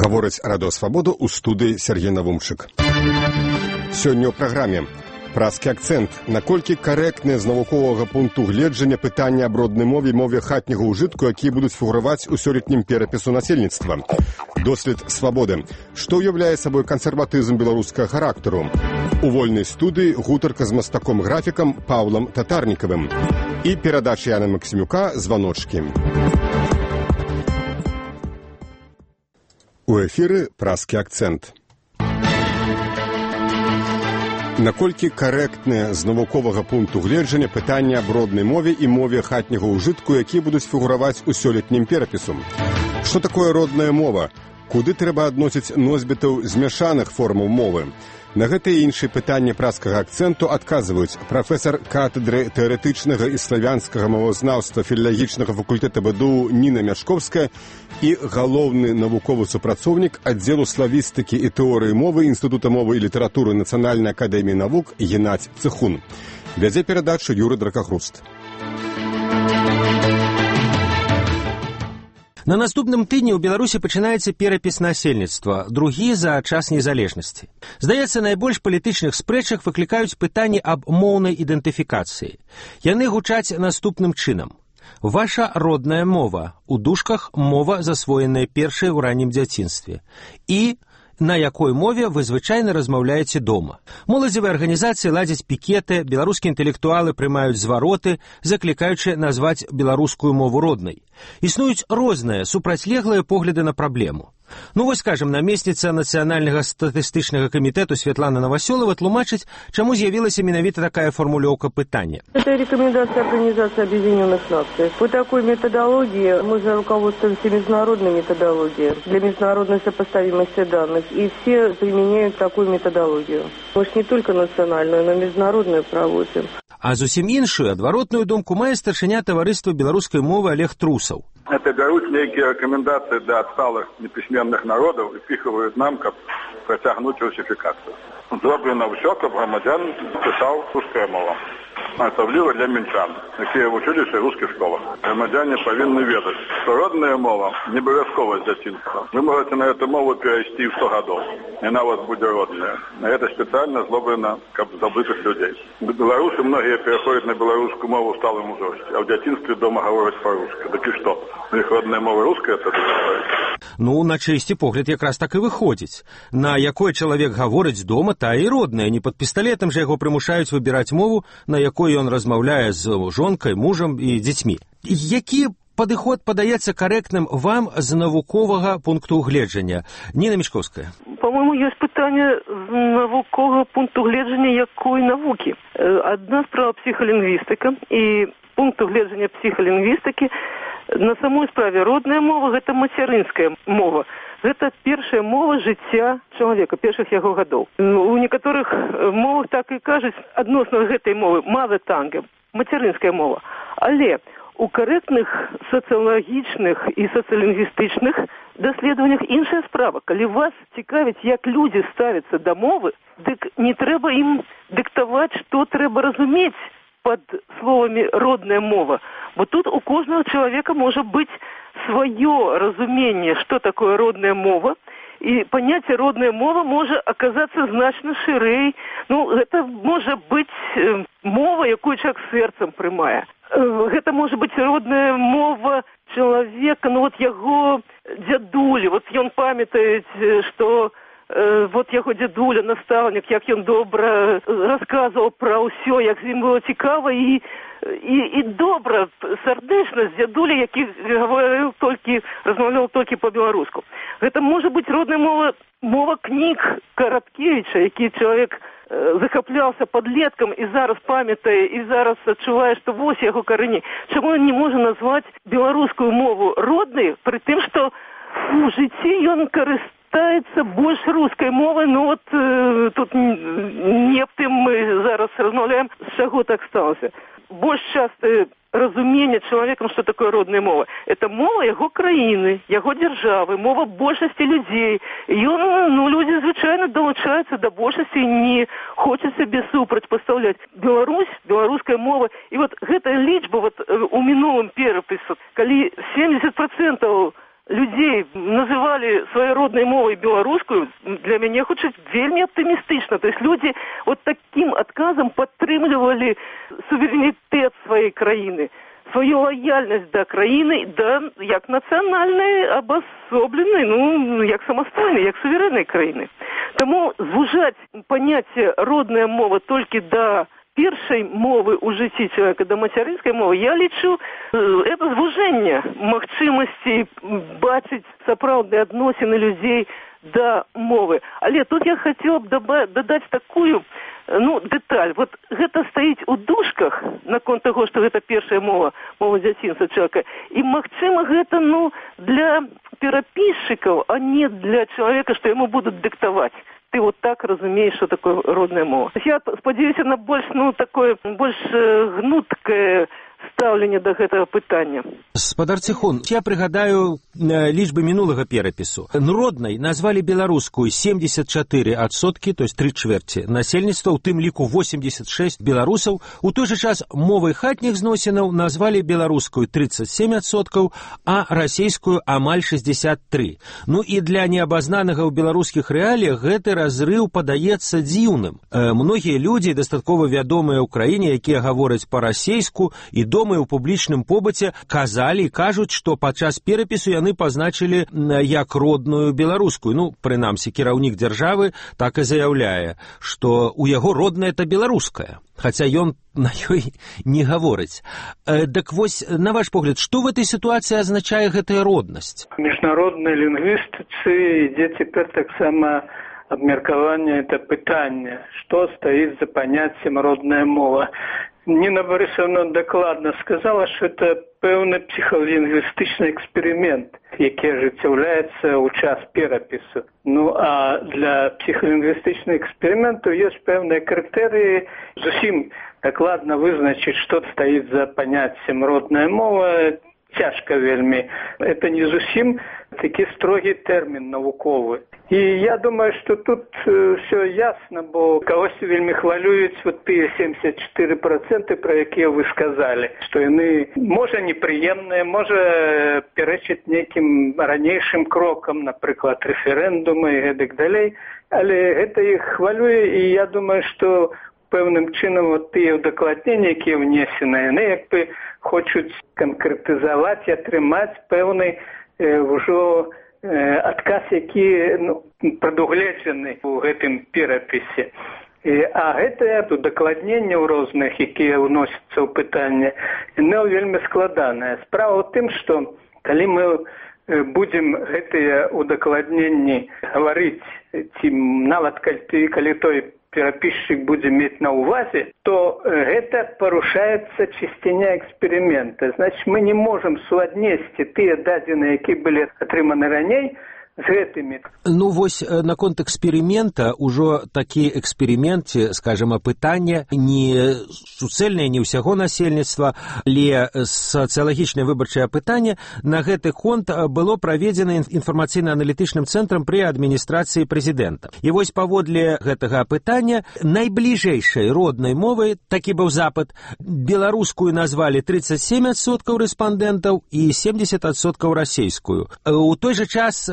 Гаворыць Радыё Свабода ў студыі Сергей Навумчык. Сёння ў праграме празкі акцэнт. Наколькі карэктныя з навуковага пункту гледжання пытанні аб роднай мове і мове хатняга ўжытку, якія будуць фігураваць у сёлетнім перапісу насельніцтва. Дослед Свабоды. Што ўяўляе сабой кансерватызм беларускага характару? У вольнай студыі гутарка з мастаком-графікам Паўлам Татарнікавым. І перадача Яны Максімюка «Званочкі». У эфіры празкі акцэнт. Наколькі карэктныя з навуковага пункту гледжання пытанні аб роднай мове і мове хатняга ўжытку, якія будуць фігураваць у сёлетнім перапісу? Што такое родная мова? Куды трэба адносіць носьбітаў змяшаных формаў мовы? На гэтыя іншыя пытанні празкага акцэнту адказваюць прафесар катедры тэарэтычнага і славянскага мовазнаўства філалагічнага факультэта БДУ Ніна Мяшковская і галоўны навуковы супрацоўнік аддзелу славістыкі і тэорыі мовы Інстытута мовы і літаратуры Нацыянальнай акадэміі навук Геннадзь Цыхун. Вядзе перадачу Юрый Дракахруст. На наступным тыдні ў Беларусі пачынаецца перапіс насельніцтва, другі за час незалежнасці. Здаецца, найбольш палітычных спрэчак выклікаюць пытанні аб моўнай ідэнтыфікацыі. Яны гучаць наступным чынам. Ваша родная мова, у дужках мова, засвоеная першай у раннім дзяцінстве. І на якой мове вы звычайна размаўляеце дома. Моладзевыя арганізацыі ладзяць пікеты, беларускія інтэлектуалы прымаюць звароты, заклікаючы назваць беларускую мову роднай. Існуюць розныя, супрацьлеглыя погляды на праблему. Вось, скажем, намесніца Нацыянальнага статыстычнага камітэту Светлана Новоселова тлумачыць, чаму з'явілася менавіта такая формулёўка пытання. Это рекомендация Организации Объединенных Наций. По такой методологии мы же руководствуемся международной методологией для международной сопоставимости данных, и все применяют такую методологию. Мы же не только национальную, но и международную проводим. А зусім іншую, адваротную думку мае старшыня таварыства беларускай мовы Олег Трусаў. Это берут некие рекомендации для отсталых неписьменных народов и впихивают нам, как протягнуть русификацию. Зроблено все, как громадян писал русская мова. Особливо для мінчан, які вчилися в русских школах. Громадяне повинні відати, що родна мова не обов'язково з дитинства. Ви можете на цю мову перейти в 100 років, і вона у вас буде родною. А це спеціально зроблено для забитих людей. Білоруси многие переходять на білоруську мову в сталому возрасте, а в дитинстві дома говорять по-русски. Так і що? У них родна мова русская, це Ну, на чисті погляд якраз так і виходить. На якой чоловік говорить дома, та і родная. Не під пістолетом же його примушають вибирати мову, на якой ён размаўляе з жонкай, мужам і дзецьмі. Які падыход падаецца карэктным вам з навуковага пункту гледжання? Ніна Мяшковская. По-моему, есть пытание з навукового пункту гледжання якой навуки. Одна справа психолингвістика, і пункту гледжання психолингвістики на самой справе родная мова – гэта мацярынская мова. Гэта першая мова жыцця чалавека, першых яго гадоў. У некаторых мовах так і кажуць адносна гэтай мовы mother tongue, мацярынская мова. Але у карэктных сацыялагічных і сацыялінгвістычных даследаваннях іншая справа. Калі вас цікавіць, як людзі ставяцца да мовы, дык не трэба ім дыктаваць, што трэба разумець под словамі «родная мова». Бо тут у кожного человека может быть свое разумение, что такое родная мова, и понятие родная мова может оказаться значно ширей. Это может быть мова, якую человек сердцем приймає. Это может быть родная мова человека, его дядулі, он памятает, что яго дзядуля, настаўнік, як ён добра расказваў пра ўсё, як з ім было цікава і добра, сардэчна з дзядуля, які размаўляў толькі па-беларуску. Гэта можа быць родная мова кніг Караткевіча, які чалавек захапляўся падлеткам і зараз памятае, і зараз адчувае, што вось яго карані. Чаму ён не можа назваць беларускую мову роднай, пры тым, што у жыцці ён карыстаецца больш рускай мовай, тут не аб тым мы зараз размаўляем, з чаго так сталася. Больш частае разуменне чалавекам, што такое родная мова. Это мова яго краіны, яго дзяржавы, мова большасці людзей. Людзі звычайна далучаюцца да большасці і не хочуць сабе супрацьпастаўляць. Беларусь, беларуская мова. І гэтая лічба у мінулым перапісу, калі 70% людзей называлі сваёй роднай мовай беларускую, для мяне хутчэй вельмі аптымістычна. То есть людзі вот таким адказам падтрымлівалі суверэнітэт сваёй краіны, свою лояльнасць да краіны, да як нацыянальнай абасобленай, ну, як самастойнай, як суверэннай краіны. Таму звужаць паняцце родная мова толькі да першай мовы ў жыцці чалавека, да мацярынскай мовы, я лічу, это звужэнне магчымасці бачыць сапраўдныя адносіны людзей да мовы. Але тут я хацела б дадаць такую, дэталь. Вот гэта стаіць у дужках наконт таго, што гэта першая мова дзяцінства чалавека. І, магчыма, гэта, для перапісчыкаў, а не для чалавека, што яму будуць дыктаваць. Ты вот так разумеешь, что такое родная мова. Я спадзяюся на больш гнуткае стаўленне да гэтага пытання. Спадар Ціхун, я прыгадаю лічбы мінулага перапісу. Роднай назвалі беларускую 74%, то есть 3/4 насельніцтва, у тым ліку 86 беларусаў. У той же час мовай хатніх зносінаў назвалі беларускую 37%, а расейскую амаль 63%. І для неабазнанага ў беларускіх рэаліях гэты разрыў падаецца дзіўным. Многія людзі, дастаткова вядомыя ў краіне, якія гавораць па-расейску і дома ў публічным побыце, казалі і кажуць, што падчас перапісу яны пазначылі як родную беларускую. Прынамсі, кіраўнік дзяржавы так і заяўляе, што ў яго родная это беларуская, хаця ён на ёй не гаворыць. Так вось, на ваш погляд, што в этой сітуацыі азначае гэтая роднасць? Міжнароднай лінгвістыцы ідзе цяпер таксама абмеркаванне это пытання, што стаіць за паняццем родная мова. Ніна Борисовна дакладна сказала, што это пэўны псіхалінгвістычны эксперымент, які ажыццяўляецца ў час перапісу. А для псіхалінгвістычных эксперыментаў ёсць пэўныя крытэрыі. Зусім дакладна вызначыць, што стаіць за паняццем родная мова, цяжка вельмі. Это не зусім такі строгі тэрмін навуковы. І я думаю, што тут все ясна, бо кагосьці вельмі хвалююць тыя 74%, пра якія вы сказалі, што яны, можа, непрыемныя, можа, пярэчаць нейкім ранейшым крокам, напрыклад, рэферэндумы і гэтак далей, але гэта іх хвалюе, і я думаю, што пэўным чынам тыя ўдакладненні, якія внесены, яны як бы хочуць канкрэтызаваць і атрымаць пэўны ўжо адказ, які прадугледжаны ў гэтым перапісе. А гэтае удакладненне ў розных, якія ўносяцца ў пытанне, яно вельмі складанае. Справа ў тым, што калі мы будзем гэтыя удакладненні гаварыць, ці нават калі той перапісчык будзе мець на ўвазе, то гэта парушаецца чысціня эксперымента. Значит, мы не можам суаднесці тыя дадзеныя, якія былі атрыманы раней, з гэтымі. Вось наконт эксперимента, ужо такі эксперимент, скажем, пытанне не суцэльнае, не ўсяго насельніцтва, але сацыялагічнае выбарчае пытанне на гэты конт было праведзена інфармацыйна-аналітычным цэнтрам пры адміністрацыі прэзідэнта. І вось паводле гэтага пытання найбліжэйшай роднай мовай, такі быў запыт, беларускую назвалі 37% рэспандэнтаў і 70% расейскую. У той жа час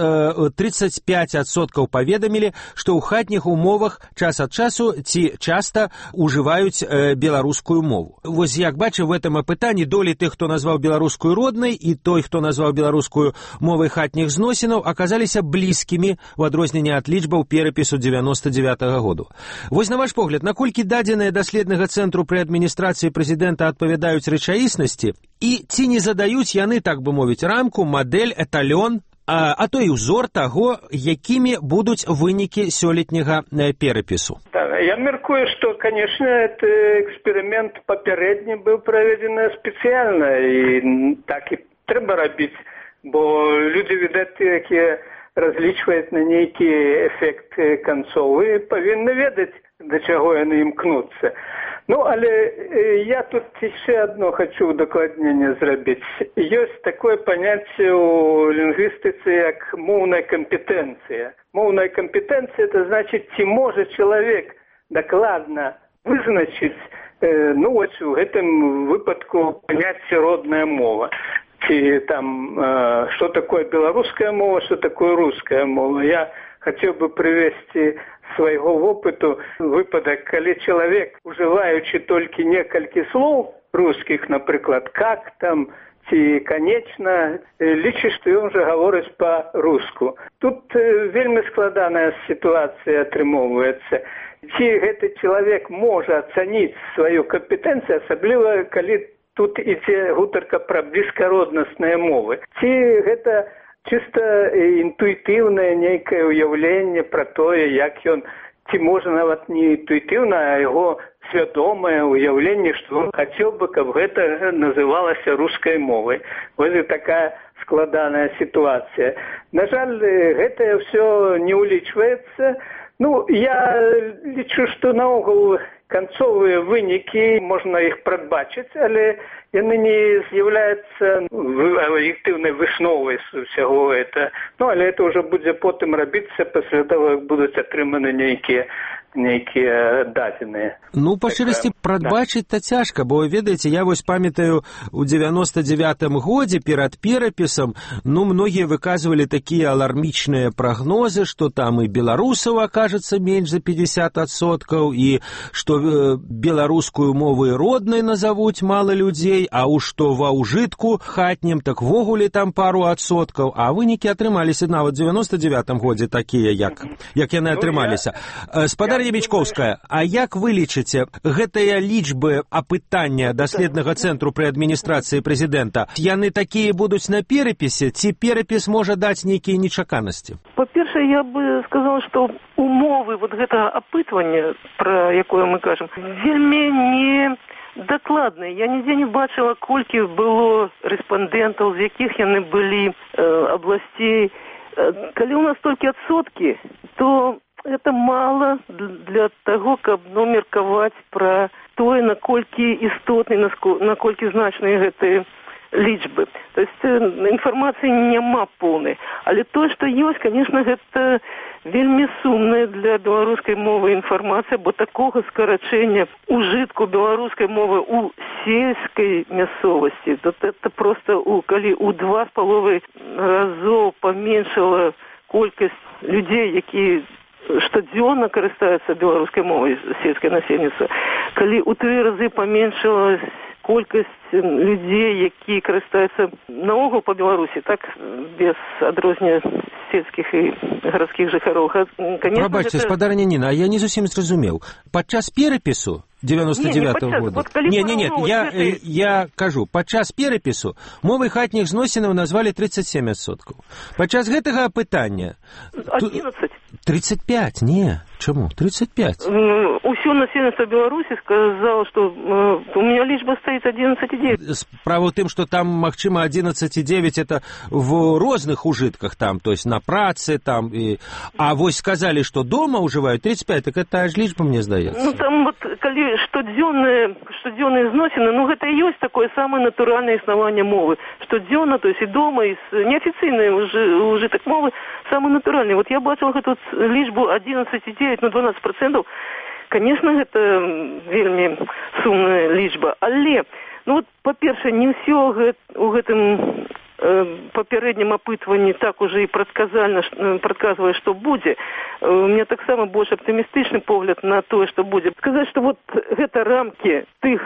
35% паведамілі, што ў хатніх умовах час ад часу ці часта ўжываюць беларускую мову. Вось як бачым, в этом апытанні долі тых, хто назваў беларускую роднай, і той, хто назваў беларускую мовай хатніх зносінаў, аказаліся блізкімі ў адрозненне ад лічбаў перапісу 99-го году. Вось на ваш погляд, наколькі дадзеныя даследнага цэнтру пры адміністрацыі прэзідэнта адпавядаюць рэчаіснасці, і ці не задаюць яны, так бы мовіць, рамку, мадэль, эталён, а то і ўзор таго, якімі будуць вынікі сёлетняга перапісу? Я мяркую, што, канешне, гэты эксперымент папярэдні быў праведзены спецыяльна, і так і трэба рабіць, бо людзі, відаць, якія разлічваюць на нейкі эфект канцовы, павінны ведаць, да чаго яны імкнуцца. Але я тут яшчэ одно хочу удакладненне зрабіць. Ёсць такое паняцце ў лінгвістыцы, як моўная кампетэнцыя. Моўная кампетэнцыя – это значит, ці можа чалавек дакладна вызначыць, у гэтым выпадку паняцце родная мова. что такое белорусская мова, что такое русская мова. Я хотел бы привести своего опыту выпадок, когда человек, уживаючи только несколько слов русских, например, как там, ці конечно, лічыць, што ён жа гаворыць па-руску. Тут вельмі складаная сітуацыя атрымоўваецца. Ці гэты чалавек можа ацаніць сваю кампетэнцыю, асабліва калі тут ідзе гутарка пра блізкароднасныя мовы. Ці гэта чыста інтуітыўнае нейкае ўяўленне пра тое, як ён, ці можа нават не інтуітыўна, а яго свядомае ўяўленне, што он хацеў бы, каб гэта называлася рускай мовай. Вось такая складаная сітуацыя. На жаль, гэтае ўсё не ўлічваецца. Я лічу, што наогул канцовыя вынікі, можна іх прадбачыць, але яны не з'яўляюцца аб'ектыўнай высновай усяго гэта. Але это ўжо будзе потым рабіцца пасля таго, як будуць атрыманы нейкія дадзеныя. Па шчырасці, прадбачыць-то цяжка, бо, ведаеце, я вось памятаю, у 99-м годзе перад перапісам, многія выказвалі такія алармічныя прагнозы, што там і беларусаў акажацца менш за 50%, і што беларускую мову і роднай назавуць мала людзей, а уж што ва ўжытку хатнім, так ввогуле там пару адсоткаў, а вынікі атрымаліся нават у 99-м годзе такія, як яны атрымаліся. Спадар Ебічковская, а як вы лічыце, гэтыя лічбы апытання даследнага цэнтру пры адміністрацыі прэзідэнта, яны такія будуць на перапісе, ці перапіс можа даць нейкія нечаканасці? Па-першае, я бы сказала, што умовы гэтага апытвання, пра якое мы кажам, вельмі не дакладныя. Я нідзе не бачыла, колькі было рэспандэнтаў, з якіх яны былі абласцей. Калі у нас толькі адсоткі, то это мало для того, каб меркаваць пра тое, наколькі істотны, наколькі значныя гэтыя лічбы. То есть інфармацыі няма поўнай. Але тое, што ёсць, конечно, гэта вельмі сумная для беларускай мовы інфармацыя, бо такога скарачэння ўжытку беларускай мовы ў сельскай мясцовасці, то это просто калі ў 2,5 разоў паменшала колькасць людзей, якія штодзённа карыстаюцца беларускай мовай сельскае насельніцтва, калі ў 3 разы паменшылась колькасць людзей, якія карыстаюцца наогул па Беларусі, так, без адрознення сельскіх і гарадскіх жыхароў. Прабачце, спадарня Ніна, а я не зусім зразумеў. Падчас перапісу 99-го года. Я кажу, падчас перапісу мовай хатніх зносінаў назвалі 37%. Падчас гэтага апытання 11. 35, не. Чаму? 35. Усё насельніцтва Беларусі сказала, што у меня лічба стаіць 11,9. Справа ў тым, што там, магчыма, 11,9 это в розных ужытках там, то есть на працы там. А вось сказалі, што дома ўжываюць 35, так это аж лічба, мне здаецца. Там калі штодзённыя зносіны, гэта і ёсць такое самае натуральнае існаванне мовы. Штодзённа, то есть і дома, і неафіцыйны ужытак мовы самы натуральны. Я бачыла гэту лічбу 11,9, 12%. Конечно, гэта вельмі сумная лічба. Але, па-першае, не ўсё у гэтым папярэднім апытванні так уже і прадказвае, што будзе. У меня таксама больш аптымістычны погляд на тое, што будзе. Сказаць, што гэта рамкі тых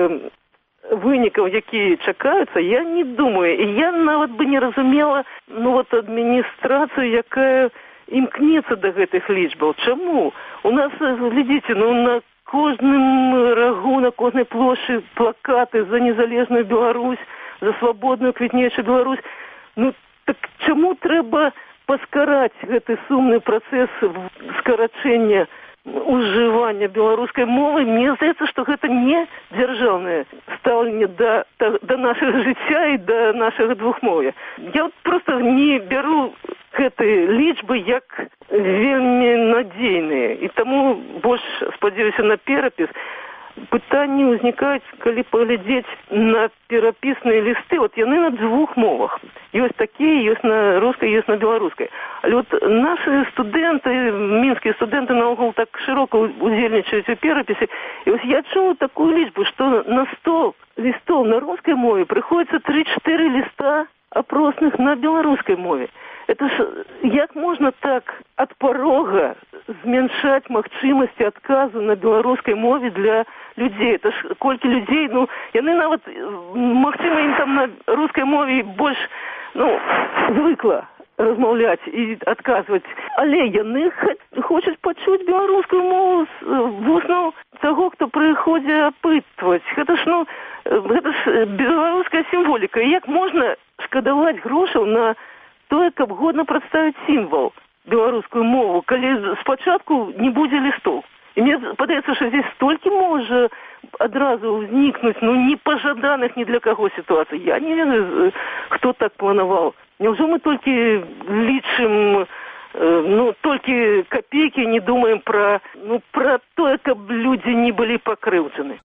вынікаў, якія чакаюцца, я не думаю. І я нават бы не разумела адміністрацыю, якая імкнецца да гэтых лічбаў. Чаму? У нас, глядзіце, на кожным рагу, на кожнай плошчы плакаты за незалежную Беларусь, за свабодную квітнеючую Беларусь. Так чаму трэба паскараць гэты сумны працэс скарачэння ужывання беларускай мовы? Мне здаецца, што гэта не дзяржаўнае стаўленне да нашага жыцця і да нашага двухмоўя. Я проста не бяру гэтыя лічбы як вельмі надзейныя, і таму больш спадзяюся на перапіс. Пытанні ўзнікаюць, калі паглядзець на перапісныя лісты. Вот яны на двух мовах. Ёсць такія, ёсць на рускай, ёсць на беларускай. Але вот наши студэнты, мінскія студэнты наогул так шырока удзельнічаюць у перапісе. І вось я чула такую лічбу, што на 100 лістов на рускай мове прыходзіцца 3-4 ліста опросных на беларускай мове. Это ж як можна так ад парога змяншаць магчымасці адказу на беларускай мове для людзей? Это ж колькі людзей, ну, яны нават, магчыма, ім там на рускай мове больш, ну, звыкла размаўляць і адказваць. Але яны хочуць пачуць беларускую мову з вуснаў таго, хто прыходзіць апытваць. Гэта ж, ну, гэта ж беларуская сімволіка. Як можна шкадаваць грошаў на тое, каб годна прадставіць сімвал беларускую мову, калі спачатку не будзе лістоў? І мне падаецца, што здесь столькі можа адразу ўзнікнуць, ну, непажаданых ні для каго сітуацый. Я не ведаю, хто так планаваў. Няўжо мы толькі лічым, ну, толькі копейкі, не думаем пра тое, каб людзі не былі пакрыўджаны.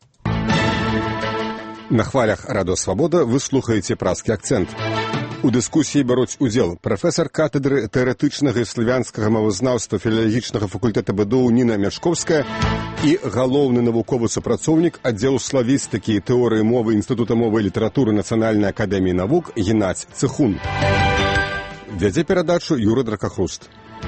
На хвалях Радыё Свабода вы слухаеце «Празкі акцэнт». У дыскусіі бяруць удзел прафесар катедры тэарэтычнага і славянскага мовазнаўства філалагічнага факультэта БДУ Ніна Мячковская і галоўны навуковы супрацоўнік аддзелу славістыкі і тэорыі мовы Інстытута мовы і літаратуры Нацыянальнай акадэміі навук Геннадзь Цыхун. Вядзе перадачу Юрый Дракахруст.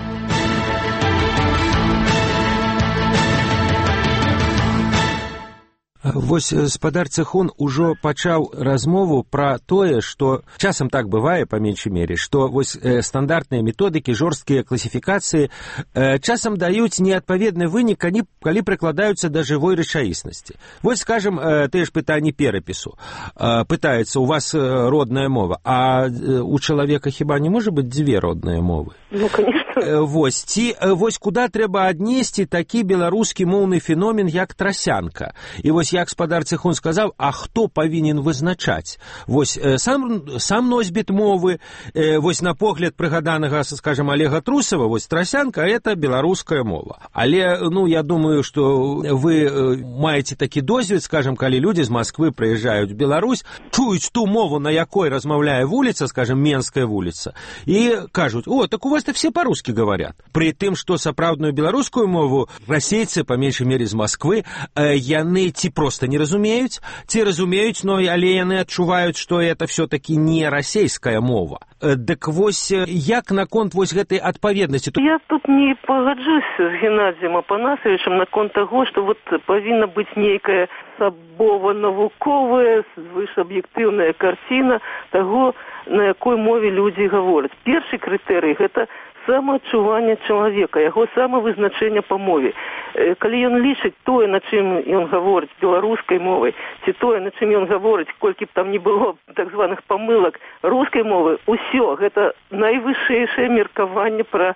Вось спадар Цыхун ужо пачаў размову пра тое, што часам так бывае, па меншай мере, што вось стандартныя методыкі, жорсткія класіфікацыі часам даюць неадпаведны вынік, калі прыкладаюцца да жывой рэчаіснасці. Вось, скажем, тыя ж пытанні перапісу. Пытаецца, у вас родная мова, а у чалавека хіба не можа быць дзве родныя мовы? Ну, конечно. Вось куды трэба аднесці такі беларускі моўны феномен, як трасянка. І вось як спадар Цыхун сказаў, а хто павінен вызначаць? Вось сам носьбіт мовы, вось на погляд прыгаданага, скажем, Олега Трусова, вось трасянка – это беларуская мова. Але, ну, я думаю, што вы маеце такі досвед, скажем, калі людзі з Масквы прыязджаюць в Беларусь, чуюць ту мову, на якой размаўляе вуліца, скажем, Менская вуліца, і кажуць, о, так у вас-то все по-русски говорят. При тым, што сапраўдную беларускую мову расейцы, па меншай мере з Масквы, яны ці просто не разумеюць, ці разумеюць, но але яны адчуваюць, што это все-таки не расейская мова. Дык вось, як наконт вось гэтай адпаведнасці? Я тут не пагаджусь з Геннадзем Апанасавічам наконт таго, што вот павінна быць нейкая асабова-навуковая, звышаб'ектыўная карціна таго, на якой мове людзі гавораць. Першы крытэрый – гэта самаадчуванне чалавека, яго самавызначэнне па мове. Калі ён лічыць тое, на чым ён гаворыць беларускай мовай, ці тое, на чым ён гаворыць, колькі б там не было так званых памылак рускай мовы, усё, гэта найвышэйшае меркаванне пра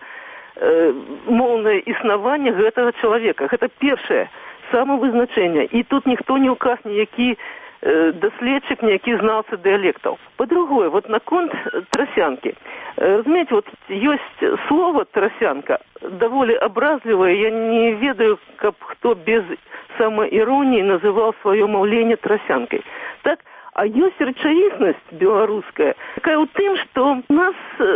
моўнае існаванне гэтага чалавека. Гэта першае самавызначэнне. І тут ніхто не ўказ ніякі даследчык, ніякі знаўца дыялектаў. Па-другое, вот наконт трасянкі. Разумееце, вот ёсць слово трасянка, даволі абразлівае, я не ведаю, каб хто без самаіроніі называў сваё маўленне трасянкай. Так, а ёсць рэчаіснасць беларуская, такая ў тым, што у нас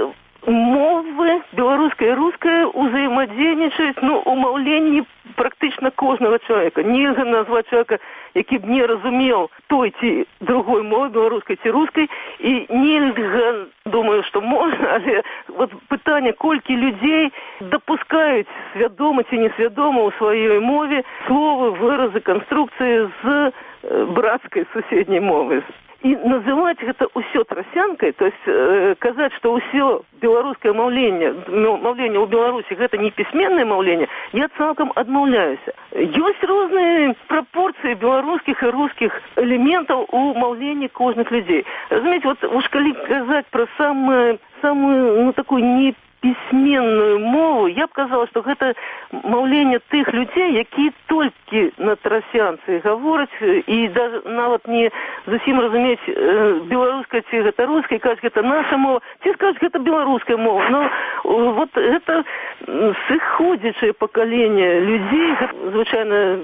мовы беларуская і руская узаемадзейнічаюць, ну, у маўленні практычна кожнага чалавека. Нельга назваць чалавека, які б не разумеў той ці другой мовы, беларускай ці рускай, і нельга, думаю, што можна, але вот пытанне, колькі людзей дапускаюць свядома ці несвядома ў сваёй мове словы, выразы, канструкцыі з брацкай суседняй мовы. І называць гэта ўсё трасянкай, то есть казаць, што ўсё беларускае маўленне ў Беларусі гэта не пісьменнае маўленне, я цалкам адмаўляюся. Ёсць розныя прапорцыі беларускіх і рускіх элементаў у маўленні кожных людзей. Разумееце, вот уж калі казаць пра самую, ну, такую пісьменную мову, я б казала, што гэта маўленне тых людзей, якія толькі на трасянцы гавораць і даже нават не зусім разумець беларускай ці гэта рускай, кажуць, гэта наша мова, ці скажуць, гэта беларуская мова. Но вот гэта сыходзячае пакаленне людзей, звычайна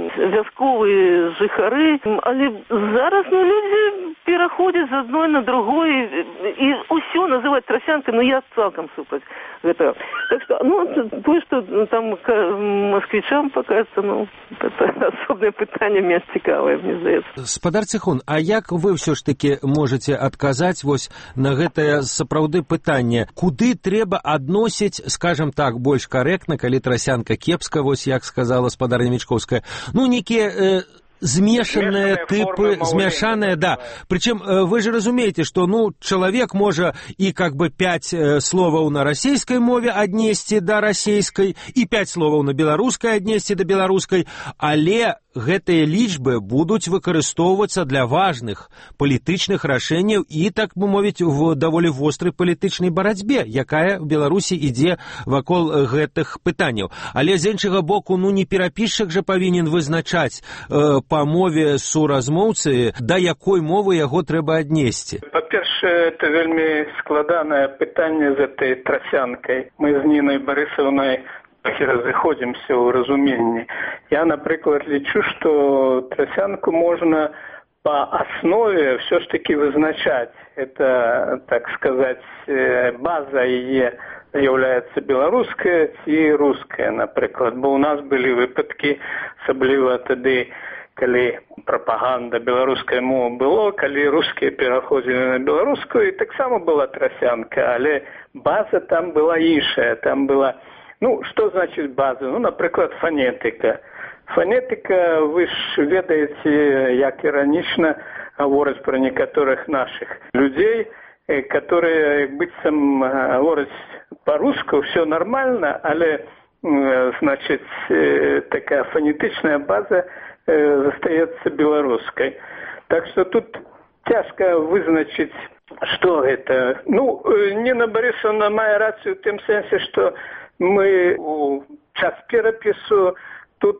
вясковыя жыхары, але зараз людзі пераходзяць з адной на другой і ўсё называць трасянкай, но я цалкам супраць гэтага. Так што, тое, што там москвичам покажется, это асобнае пытанне менш цікавае, мне здаецца. Спадар Ціхун, а як вы ўсё ж такі можаце адказаць вось на гэтае сапраўды пытанне, куды трэба адносіць, скажем так, больш карэктна, калі трасянка кепска, вось як сказала спадарня Мечковская, некія змешаныя типы, змяшаныя, да. Причем вы же разумеете, что, человек можа и 5 словаў на расійскай мове аднесці да расійскай, і 5 словаў на беларускай аднесці да беларускай, але гэтыя лічбы будуць выкарыстоўвацца для важных палітычных рашэнняў і, так бы мовіць, в даволі вострай палітычнай барацьбе, якая в Беларусі ідзе вакол гэтых пытанняў. Але з іншага боку, не перапісчык жа павінен вызначаць па мове суразмоўцы, да якой мовы яго трэба аднесці. Па-першае, это вельмі складанае пытанне з этой трасянкай. Мы з Нінай Барысаўнай разыходзімся ў разуменні. Я, напрыклад, лічу, што трасянку можна па аснове все ж таки вызначаць. Это, так сказать, база яе з'яўляецца беларуская ці руская, напрыклад. Бо ў нас былі выпадкі, асабліва тады, калі прапаганда беларускай мовы было, калі рускія пераходзілі на беларускую, і таксама была трасянка, але база там была іншая, там была. Что значит база? Например, фонетика. Фонетика, вы ж ведаете, як иронично говорить про некоторых наших людей, которые, быццам, говорят по-русски, все нормально, але, значит, такая фонетичная база остается белорусской. Так что тут тяжко вызначить, что это. Ніна Барысаўна мае рацию в том сенсе, что мы у час перапісу тут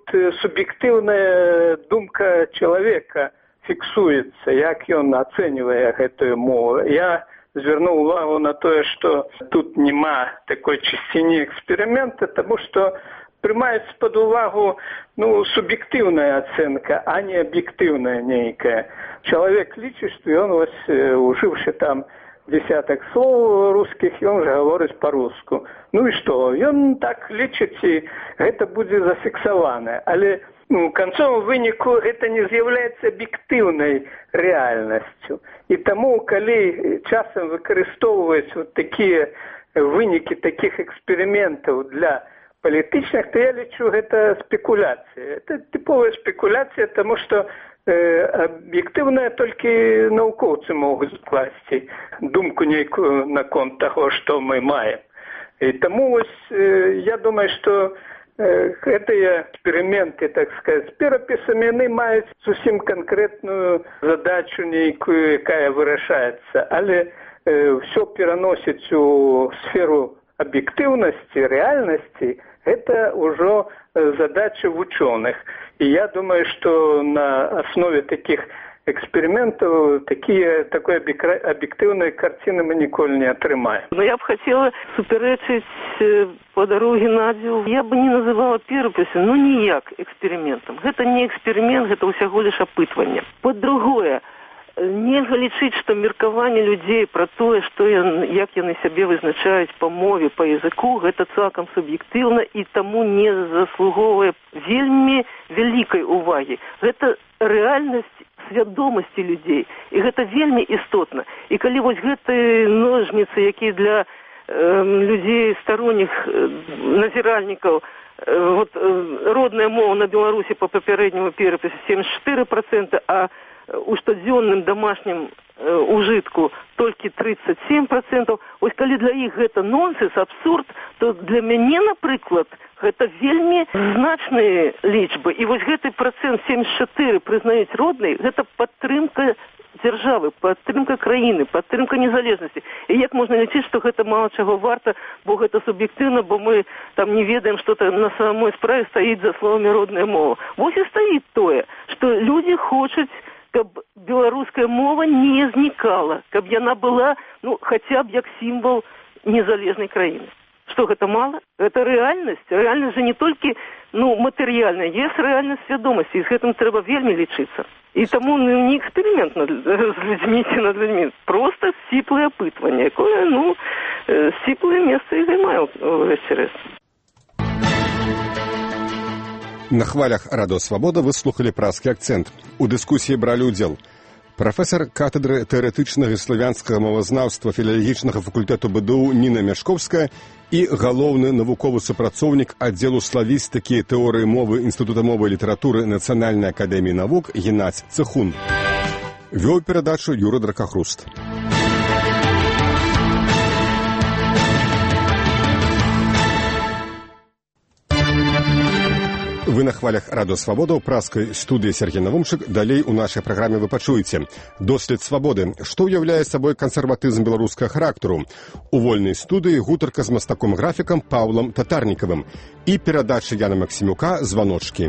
суб'ектыўная думка чалавека фіксуецца, як ён ацэньвае гэтую мову. Я звярнуў увагу на тое, што тут няма такой чысціні эксперымента, таму што прымаецца пад увагу суб'ектыўная ацэнка, а не аб'ектыўная нейкая. Чалавек лічыць, што ён ужыўшы там десяток слов русских, и он же говорит по-русски. И что? Он так лічыць, и это будет зафиксовано. Але в концовом выніку это не з'яўляецца объективной реальностью. И тому, коли часом выкарыстоўваюць такие вынікі таких экспериментов для политичных, то я лічу, это спекуляция. Это типовая спекуляция, потому что аб'ектыўныя толькі навукоўцы могуць скласці думку нейкую наконт таго, што мы маем. І таму я думаю, што гэтыя эксперыменты, так сказать, з перапісамі, яны маюць зусім канкрэтную задачу нейкую, якая вырашаецца, але ўсё пераносіць у сферу аб'ектыўнасці, рэальнасці, это ўжо задача вучоных. И я думаю, что на основе таких экспериментов такой объективной картины мы ніколі не атрымаем. Я б хотела суперечить спадару Геннадию. Я бы не называла перапісу, ніяк экспериментом. Это не эксперимент, это усяго лишь опытванне. По-другое, нельга лічыць, што меркаванне людзей пра тое, як яны сябе вызначаюць па мове, па языку, гэта цалкам суб'ектыўна і таму не заслугоўвае вельмі вялікай увагі. Гэта рэальнасць свядомасці людзей, і гэта вельмі істотна. І калі гэтыя ножніцы, якія для людзей старонніх назіральнікаў, родная мова на Беларусі па папярэдняму перапісу 74%, а у штодзённым домашнім ужытку толькі 37%. Вось калі для іх гэта нонсенс, абсурд, то для мяне, напрыклад, гэта вельмі значныя лічбы. І вось гэты процент 74 прызнаюць роднай, гэта падтрымка дзяржавы, падтрымка краіны, падтрымка незалежнасці. І як можна лічыць, што гэта мала чаго варта, бо гэта суб'ектыўна, бо мы там не ведаем, што на самой справе стаіць за словамі родная мова. Вось і стаіць тое, што людзі хочуць, каб беларуская мова не знікала, каб яна была, хаця б як сімвал незалежнай краіны. Што гэта мала? Гэта рэальнасць. Рэальнасць жа не толькі, матэрыяльная, ёсць рэальнасць свядомасці, і з гэтым трэба вельмі лічыцца. І таму не эксперымент з людзьмі ці над людзьмі, проста сціплае апытванне, якое, сціплае месца і займае ўвесь рэшт. На хвалях Радыё Свабода вы слухалі празкі акцэнт. У дыскусіі бралі ўдзел прафесар катедры тэарэтычнага і славянскага мовазнаўства філалагічнага факультэту БДУ Ніна Мяшковская і галоўны навуковы супрацоўнік аддзелу славістыкі і тэорыі мовы Інстытута мовы і літаратуры Нацыянальнай акадэміі навук Геннадзь Цэхун. Вёў перадачу Юрый Дракахруст. Вы на хвалях Радыё Свабода ў празкай студыі Сергей Навумчык. Далей у нашай праграме вы пачуеце «Дослед свабоды». Што ўяўляе сабой кансерватызм беларускага характару? У вольнай студыі гутарка з мастаком-графікам Паўлам Татарнікавым і перадача Яна Максімюка «Званочкі».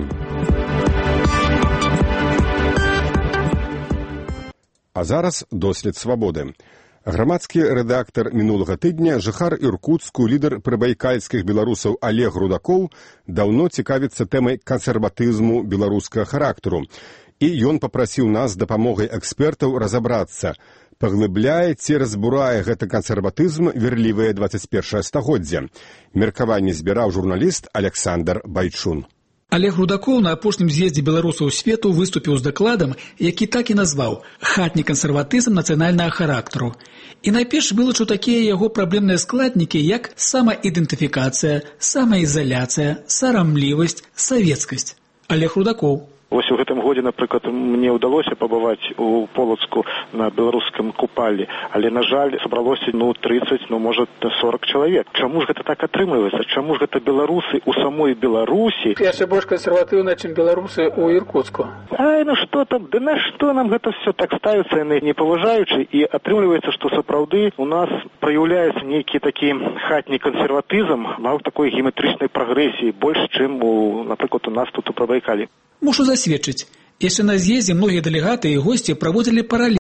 А зараз «Дослед свабоды». Грамадскі рэдактар мінулага тыдня, жыхар Іркуцку, лідар прыбайкальскіх беларусаў Олег Рудакоў даўно цікавіцца тэмай кансерватызму беларускага характару. І ён папрасіў нас дапамогай экспертаў разабрацца, паглыбляе ці разбурае гэты кансерватызм верлівае 21 стагоддзя. Меркаванне збіраў журналіст Александр Байчун. Олег Рудакоў на апошнім з'ездзе беларусаў свету выступіў з дакладам, які так і назваў «Хатні кансерватызм нацыянальнага характару». І найперш вылучыў такія яго праблемныя складнікі, як самаідэнтыфікацыя, самаізаляцыя, сарамлівасць, савецкасць. Олег Рудакоў. Вось у гэтым годзе, напрыклад, мне ўдалося пабываць у Полацку на беларускім купалі, але, на жаль, сабралося 30, можа, 40 чалавек. Чаму ж гэта так атрымліваецца? Чаму ж гэта беларусы ў самой Беларусі? Яшчэ больш кансерватыўна, чым беларусы ў Іркуцку. Што там? На што нам гэта все так ставіцца, не паважаючы? І атрымліваецца, што сапраўды у нас праяўляецца нейкі такі хатні кансерватызм, маў такой геаметрычнай прагрэсіі, больш, чым, напрыклад, у нас тут у Прабайкалі. Мушу засведчыць, яшчэ на з'ездзе многія дэлегаты і госці праводзілі паралель